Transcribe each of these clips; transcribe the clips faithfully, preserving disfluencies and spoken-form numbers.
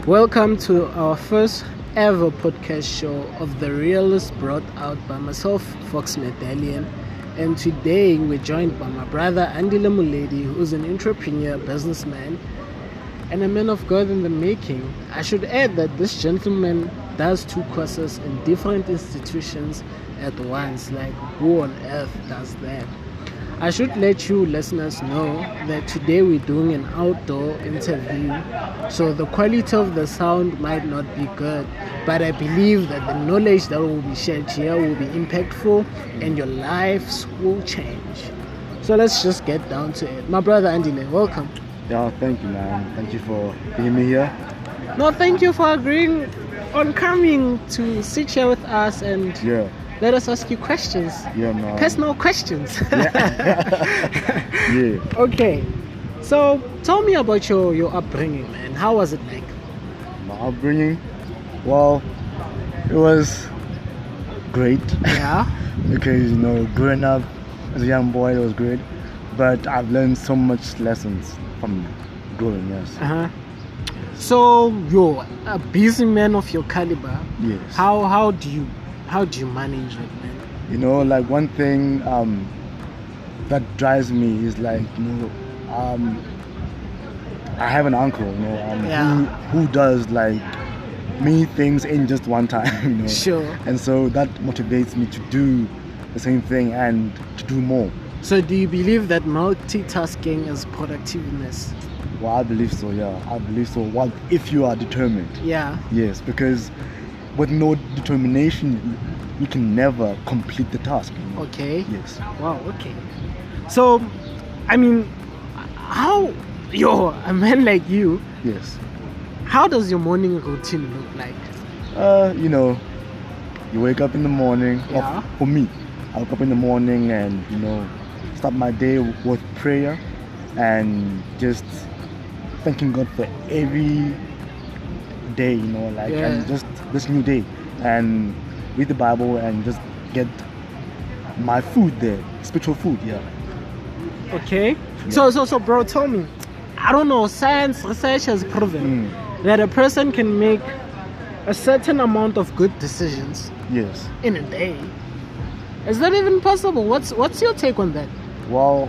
Welcome to our first ever podcast show of The Realist, brought out by myself, Fox Medallion. And today we're joined by my brother Andile Muledi, who's an entrepreneur, businessman, and a man of God in the making. I should add that this gentleman does two courses in different institutions at once. Like, who on earth does that? I should let you listeners know that today we're doing an outdoor interview, so the quality of the sound might not be good, but I believe that the knowledge that will be shared here will be impactful and your lives will change. So let's just get down to it. My brother Andile, welcome. Yeah, thank you, man. Thank you for being me here. No, thank you for agreeing on coming to sit here with us and Yeah. let us ask you questions. Yeah, man. Personal questions. Yeah. Okay. So tell me about your, your upbringing, man. How was it like? My upbringing, well, it was great. Yeah. Because, you know, growing up as a young boy, it was great. But I've learned so much lessons from growing, yes. Uh-huh. So you're a busy man of your caliber. Yes. How how do you how do you manage it, man? You know, like one thing um, that drives me is like, you know, um, I have an uncle, you know, um, Yeah. who, who does like many things in just one time, you know. Sure. And so that motivates me to do the same thing and to do more. So do you believe that multitasking is productiveness? Well, I believe so, yeah. I believe so. What if you are determined? Yeah. Yes, because with no determination, you can never complete the task. You know? Okay. Yes. Wow, okay. So, I mean, how, yo, a man like you, Yes. how does your morning routine look like? Uh, you know, you wake up in the morning. Well, Yeah. for me, I wake up in the morning and, you know, start my day with prayer and just thanking God for every day, you know, like, Yeah. and just this new day, and read the Bible and just get my food there, spiritual food, yeah. Okay. So, so, so, bro, tell me. I don't know. Science research has proven that a person can make a certain amount of good decisions Yes. in a day. Is that even possible? What's What's your take on that? Well,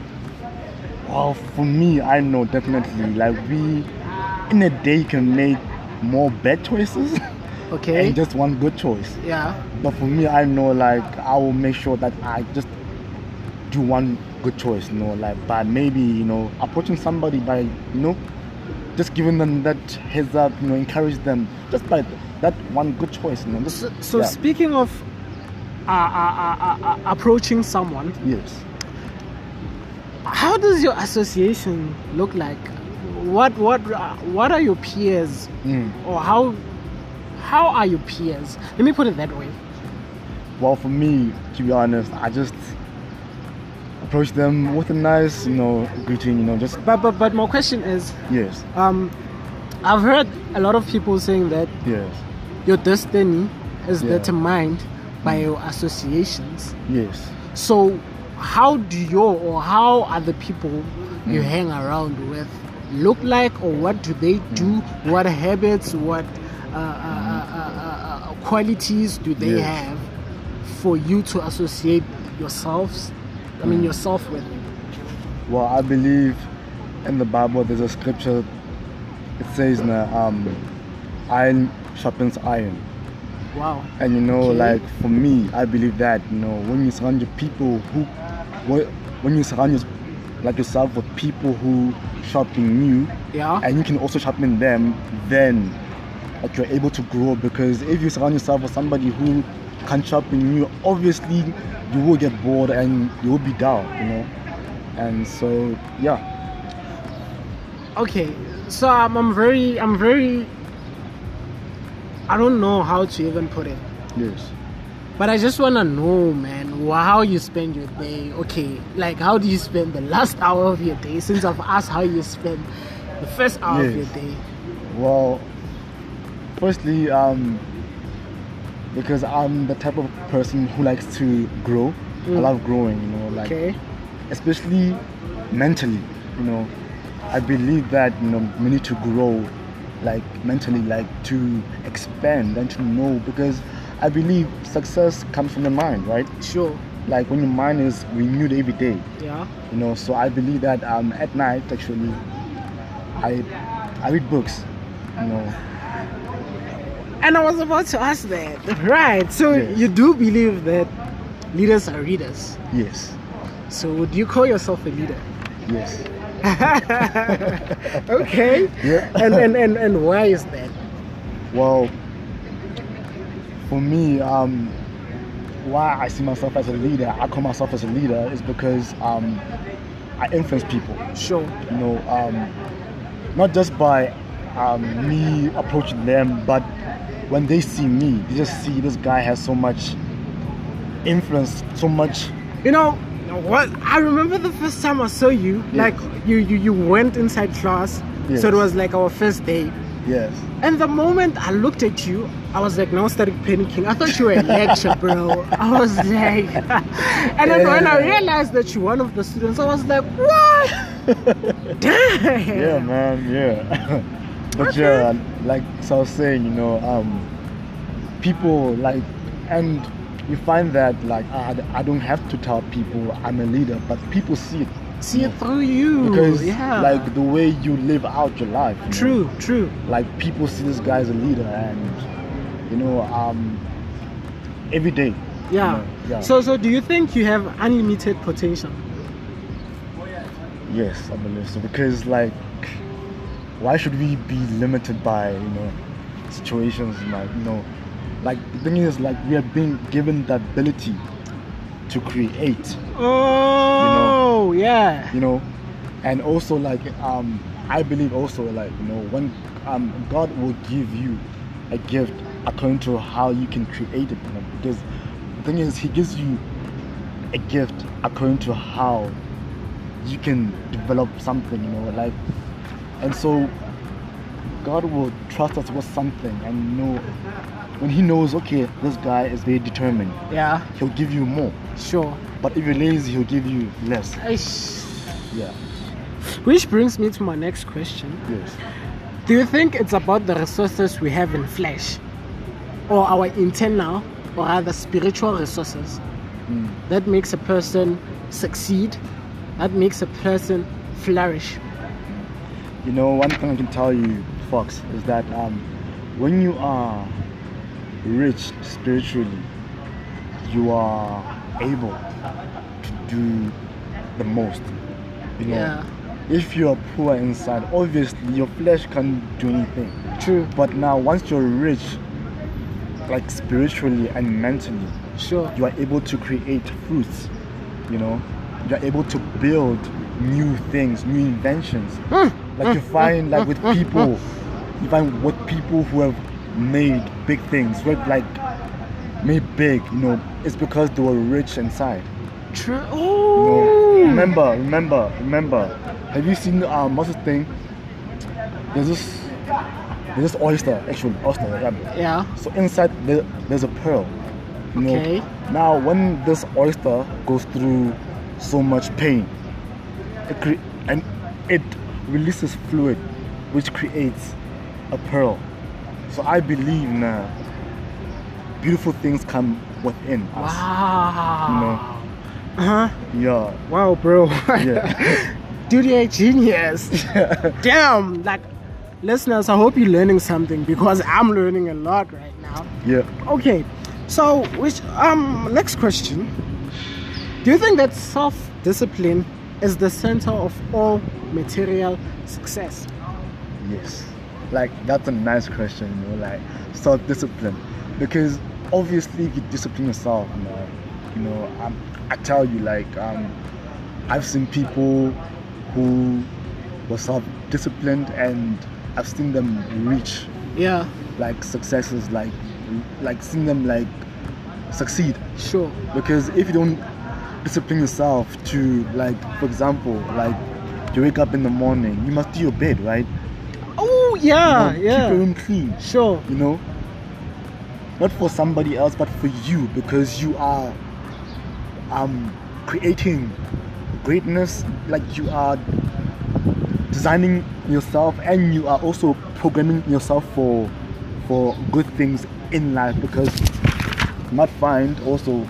well, for me, I know definitely, like, we in a day can make more bad choices Okay. and just one good choice. Yeah. But for me, I know, like, I will make sure that I just do one good choice, you know, like, by maybe, you know, approaching somebody by, you know, just giving them that heads up, you know, encourage them just by that one good choice, you know. Just, So, so yeah. speaking of uh, uh, uh, uh, approaching someone, Yes. how does your association look like? What what uh, what are your peers, Mm. or how how are your peers? Let me put it that way. Well, for me, to be honest, I just approach them with a nice, you know, greeting, you know, just, But but but my question is, yes, um, I've heard a lot of people saying that yes, your destiny is Yeah. determined by your associations. yes. So how do your or how are the people you Mm. hang around with look like, or what do they do? What habits, what uh, uh, uh, uh, uh, qualities do they Yes. have for you to associate yourselves? I mean Mm. yourself with. Well, I believe in the Bible there's a scripture, it says, um, iron sharpens iron. Wow. And, you know, Okay. like, for me, I believe that, you know, when you surround your people who, wh- when you surround your, like yourself with people who sharpen you, Yeah. and you can also sharpen them, then like you're able to grow. Because if you surround yourself with somebody who can't sharpen you, obviously you will get bored and you will be down, you know. And so, yeah. Okay. So I'm, I'm very I'm very I don't know how to even put it. Yes. But I just want to know, man, wh- how you spend your day. Okay, like, how do you spend the last hour of your day? Since I've asked how you spend the first hour of your Yes. day. Well, firstly, um, because I'm the type of person who likes to grow. I Mm. love growing, you know, like, Okay. especially mentally, you know. I believe that, you know, we need to grow like mentally, like to expand and to know, because I believe success comes from the mind, right? Sure. Like when your mind is renewed every day, Yeah. you know. So I believe that um, at night, actually, I I read books, you know. And I was about to ask that. Right. So Yes. you do believe that leaders are readers. Yes, So would you call yourself a leader? yes. Okay. Yeah. And, and and and why is that? Well, for me, um, why I see myself as a leader, I call myself as a leader, is because um, I influence people. Sure. You know, um, not just by um, me approaching them, but when they see me, they just see this guy has so much influence, so much. You know what? I remember the first time I saw you. Yeah. Like you, you, you went inside class. Yes. So it was like our first day. Yes. And the moment I looked at you, I was like, now I started panicking. I thought you were a lecture, bro. I was like, and then when I realized that you're one of the students, I was like, what? Damn. Yeah, man. Yeah. But Okay. yeah, like so I was saying, you know, um, people like, and you find that like I, I don't have to tell people I'm a leader, but people see it. See it through you. Because yeah. like the way you live out your life. you know. True, true. Like people see this guy as a leader, and you know, um, every day. you Yeah. know, yeah. So, so do you think you have unlimited potential? Yes, I believe so. Because like, why should we be limited by, you know, situations like, you know, like the thing is like we are being given the ability to create, Oh, yeah. you know, and also like um I believe also like, you know, when um God will give you a gift according to how you can create it, you know, because the thing is He gives you a gift according to how you can develop something, you know, like, and so God will trust us with something, and you know, when He knows, okay, this guy is very determined, Yeah. He'll give you more. Sure. But if you're lazy, He'll give you less. Aish. Yeah. Which brings me to my next question. Yes. Do you think it's about the resources we have in flesh, or our internal, or rather spiritual resources, Mm. that makes a person succeed, that makes a person flourish? You know, one thing I can tell you, Fox, is that um, when you are rich spiritually, you are able to do the most. You know, Yeah. if you are poor inside, obviously your flesh can't do anything. True. But now, once you're rich, like spiritually and mentally, Sure. you are able to create fruits. You know, you are able to build new things, new inventions. Like you find, like with people, you find with people who have made big things, who have like made big. You know, it's because they were rich inside. True. You know, Oh. remember, remember, remember. Have you seen um what's this thing? There's this, there's this oyster, actually oyster. Yeah. Yeah. So inside there, there's a pearl. You know? Okay. Now when this oyster goes through so much pain, it cre- and it releases fluid, which creates a pearl. So I believe now, beautiful things come within us. Wow. Uh huh. Yeah. Wow, bro. Yeah. Dude, you're a genius. Damn. Like, listeners, I hope you're learning something, because I'm learning a lot right now. Yeah. Okay. So, which um next question. Do you think that self-discipline is the center of all material success? Yes. Like that's a nice question, you know, like self-discipline. Because obviously if you discipline yourself, you know, you know, um, I tell you like um I've seen people who were self-disciplined and I've seen them reach Yeah. like successes, like like seen them like succeed. Sure. Because if you don't discipline yourself to, like, for example, like you wake up in the morning, you must do your bed, right? Oh yeah, You know, yeah. keep your room clean, Sure. you know, not for somebody else but for you, because you are um creating greatness. Like you are designing yourself, and you are also programming yourself for for good things in life, because you might find also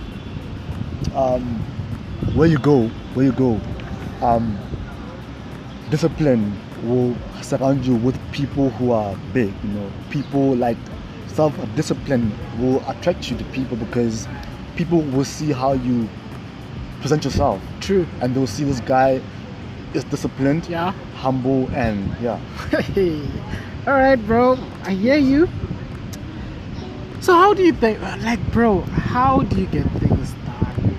um, where you go, where you go, um, discipline will surround you with people who are big, you know, people like self-discipline will attract you to people, because people will see how you present yourself. True. And they'll see this guy is disciplined, yeah, humble, and yeah. All right, bro, I hear you. So how do you think, like, bro, how do you get things done?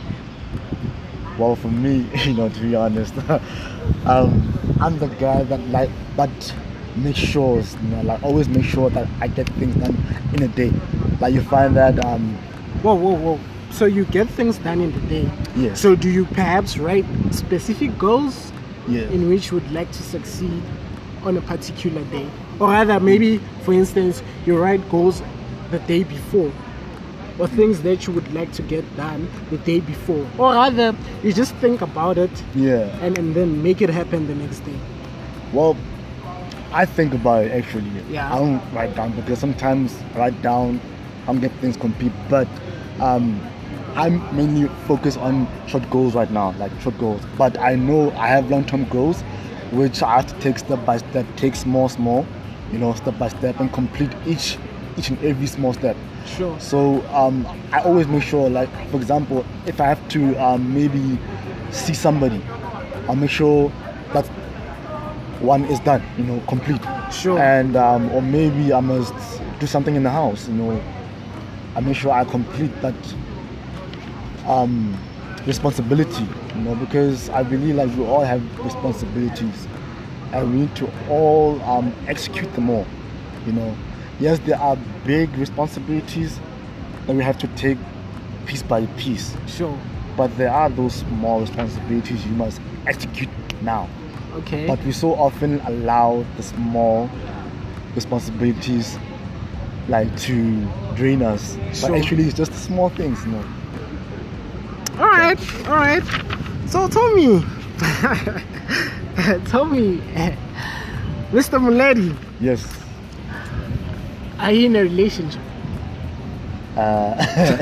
Well, for me, you know, to be honest, um, I'm the guy that like that makes sure, you know, like always make sure that I get things done in a day. Like you find that um whoa whoa whoa so you get things done in the day. Yes. So do you perhaps write specific goals, yeah, in which you would like to succeed on a particular day? Or rather, maybe for instance, you write goals the day before, or things that you would like to get done the day before, or rather you just think about it, yeah, and, and then make it happen the next day. Well, I think about it actually. Yeah. I don't write down, because sometimes I write down, I don't get things complete, but um, I'm mainly focused on short goals right now, like short goals. But I know I have long-term goals, which I have to take step by step, take small, small, you know, step by step, and complete each, each and every small step. Sure. So um, I always make sure, like for example, if I have to um, maybe see somebody, I'll make sure that one is done, you know, complete. Sure. And um, or maybe I must do something in the house, you know, I make sure I complete that um, responsibility, you know, because I believe like we all have responsibilities, and we need to all um, execute them all, you know. Yes, there are big responsibilities that we have to take piece by piece. Sure. But there are those small responsibilities you must execute now. Okay. But we so often allow the small responsibilities like to drain us. Sure. But actually it's just the small things, you know. Alright, alright. So tell me, tell me, Mister Muledi. Yes. Are you in a relationship? Uh,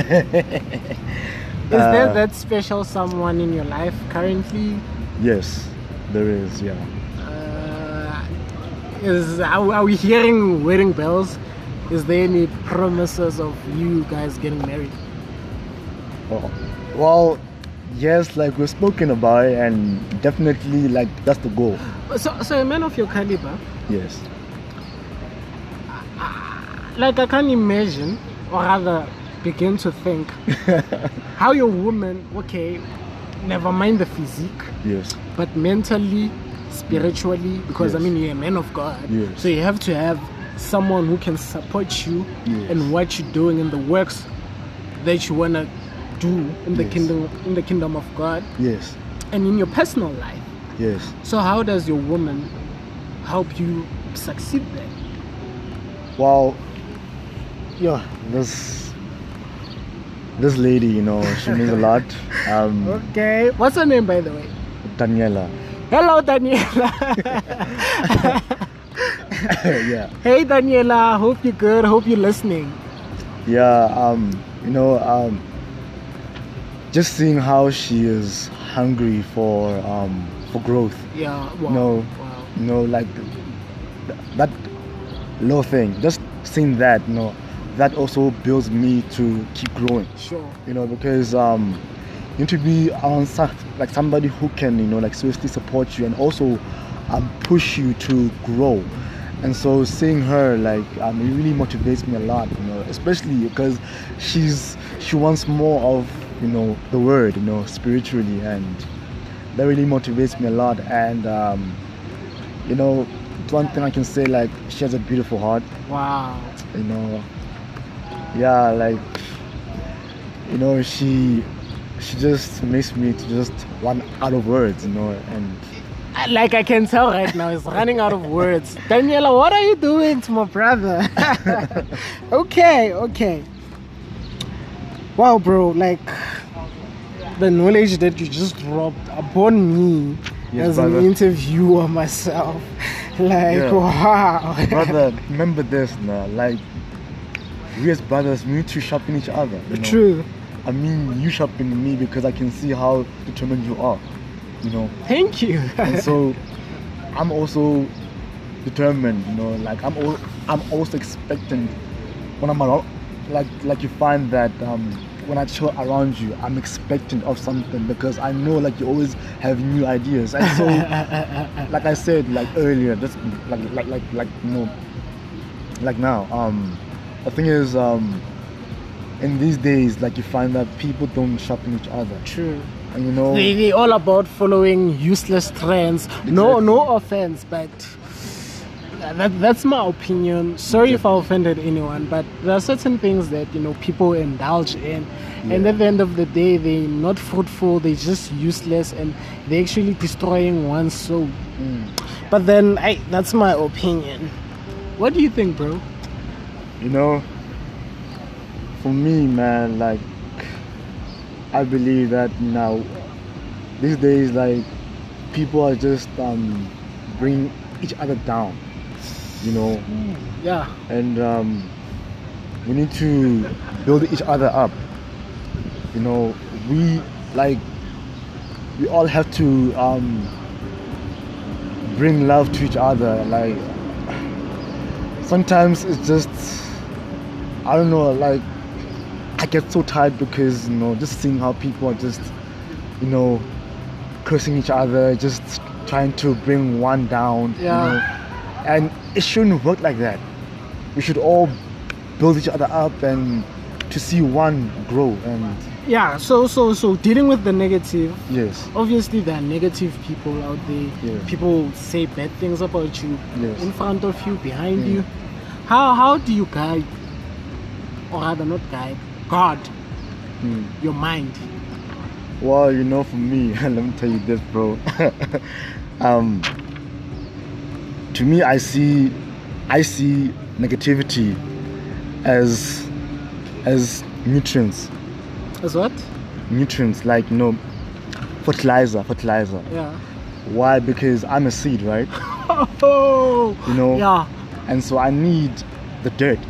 Is there that special someone in your life currently? Yes, there is, yeah. Uh, is are, are we hearing wedding bells? Is there any promises of you guys getting married? Oh. Well, yes, like we've spoken about it, and definitely like that's the goal. So, so a man of your caliber, Yes. like I can't imagine, or rather begin to think, how your woman, okay, never mind the physique, Yes. but mentally, spiritually, because Yes. I mean you're a man of God, Yes. so you have to have someone who can support you Yes. in what you're doing, in the works that you wanna do in the Yes. kingdom, in the kingdom of God, Yes. and in your personal life. Yes. So how does your woman help you succeed there? Well, yeah, this this lady, you know, she means a lot. Um, Okay, what's her name, by the way? Daniela. Hello, Daniela. Yeah. Hey, Daniela. Hope you're good. Hope you're listening. Yeah. Um. You know. Um. Just seeing how she is hungry for um for growth. Yeah. Wow. No. Wow. You know, like th- that low thing. Just seeing that, you know, that also builds me to keep growing. Sure. You know, because um, you need to be on some, like somebody who can, you know, like seriously support you and also um, push you to grow. And so seeing her, like, um, it really motivates me a lot, you know, especially because she's she wants more of, you know, the word, you know, spiritually, and that really motivates me a lot. And um, you know, one thing I can say, like, she has a beautiful heart. Wow. You know, yeah, like, you know, she she just makes me to just run out of words, you know, and Like I can tell right now, he's running out of words. Daniela, what are you doing to my brother? okay, okay. Wow, bro, like the knowledge that you just dropped upon me Yes, as brother. an interviewer myself. Like, Yeah. wow. Brother, remember this now. Like, we as brothers, we need to sharpen each other. You know? True. I mean, you sharpen me because I can see how determined you are. You know. Thank you. And so, I'm also determined. You know, like I'm. Al- I'm also expectant when I'm around. Like, like you find that um, when I chill around you, I'm expectant of something because I know like you always have new ideas. And so, like I said like earlier, just like like like like you know, like now. Um, the thing is, um, in these days, like you find that people don't sharpen each other. True. And you know, They, they all about following useless trends. No, Exactly. no offense, but that, that's my opinion. Sorry if I offended anyone, but there are certain things that you know people indulge in, and Yeah. at the end of the day, they're not fruitful. They're just useless, and they're actually destroying one's soul. mm, But then, I that's my opinion. What do you think, bro? you know, for me, man, like I believe that now these days, like people are just um bringing each other down. You know, Yeah, and um, we need to build each other up. You know, we like we all have to um, bring love to each other. Like sometimes it's just I don't know. Like I get so tired because you know just seeing how people are just you know cursing each other, just trying to bring one down. Yeah. You know? And it shouldn't work like that. We should all build each other up and to see one grow. And yeah. So, so, so dealing with the negative. yes, Obviously, there are negative people out there. Yeah. People say bad things about you Yes. in front of you, behind Mm. you. How how do you guide, or rather not guide, guard mm. your mind? Well, you know, for me, let me tell you this, bro. um, to me, I see, I see negativity as as nutrients, As what? nutrients like you know, fertilizer, fertilizer. Yeah. Why? Because I'm a seed, right? Oh. You know. Yeah. And so I need the dirt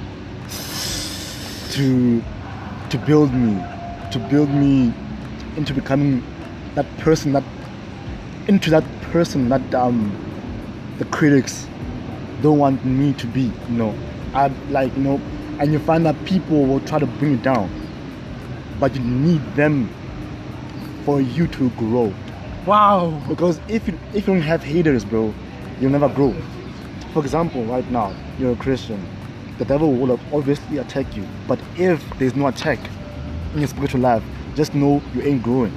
to to build me, to build me into becoming that person that into that person that um the critics don't want me to be. You know, I like you know, and you find that people will try to bring you down, but you need them for you to grow. Wow. Because if you if you don't have haters, bro, you'll never grow. For example, right now, you're a Christian. The devil will obviously attack you. But if there's no attack in your spiritual life, just know you ain't growing.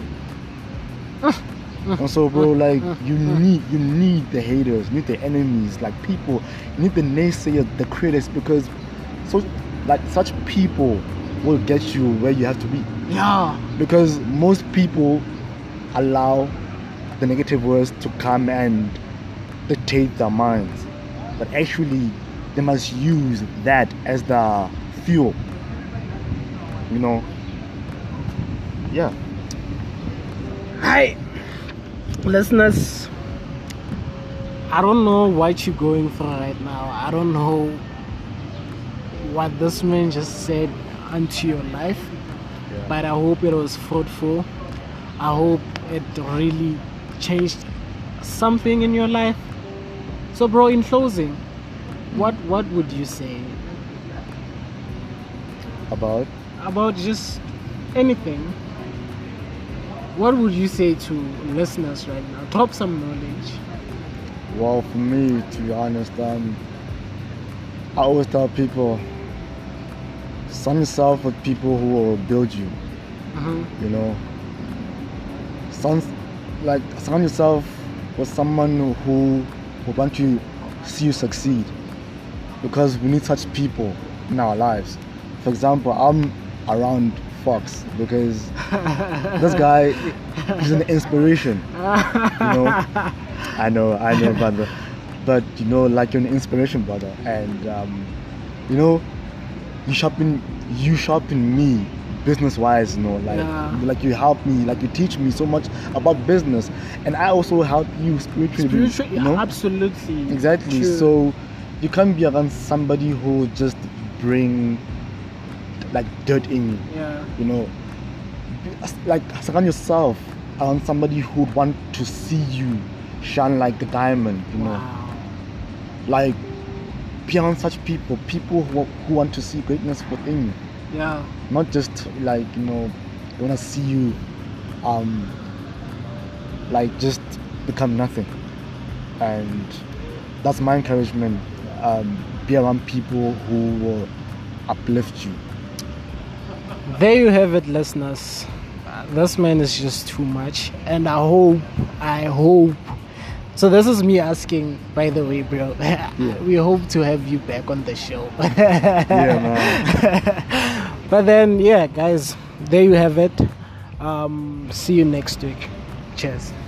And so, bro, like you need you need the haters, you need the enemies, like people, you need the naysayers, the critics, because so like such people will get you where you have to be. Yeah. Because most people allow the negative words to come and dictate their minds, but actually they must use that as the fuel, you know. Yeah. Hi, listeners. I don't know what you're going through right now. I don't know what this man just said onto your life, Yeah. but I hope it was fruitful. I hope it really changed something in your life. So, bro, in closing, what what would you say About about just anything? What would you say to listeners right now? Drop some knowledge. well, for me, to be honest, um, I always tell people, surround yourself with people who will build you. Mhm. You know, surround, like surround yourself with someone who who want to see you succeed, because we need such people in our lives. For example, I'm around Fox because this guy is an inspiration. You know, I know, I know, brother, but you know, like you're an inspiration, brother, and um, you know, you sharpen, you sharpen me business wise, you know, like Yeah. like you help me, like you teach me so much about business, and I also help you spiritually. Spiritual, you know? absolutely. Exactly. True. So you can't be around somebody who just bring like dirt in you. Yeah. You know, Be- like surround yourself around somebody who would want to see you shine like a diamond. You know, Wow. like be around such people, people who who want to see greatness within you. Yeah. Not just like, you know, they want to see you um like just become nothing. And that's my encouragement. Um be around people who will uplift you. There you have it, listeners. Uh, This man is just too much, and I hope, I hope. So this is me asking, by the way, bro. We hope to have you back on the show. Yeah, man. But then, yeah, guys, there you have it. Um, see you next week. Cheers.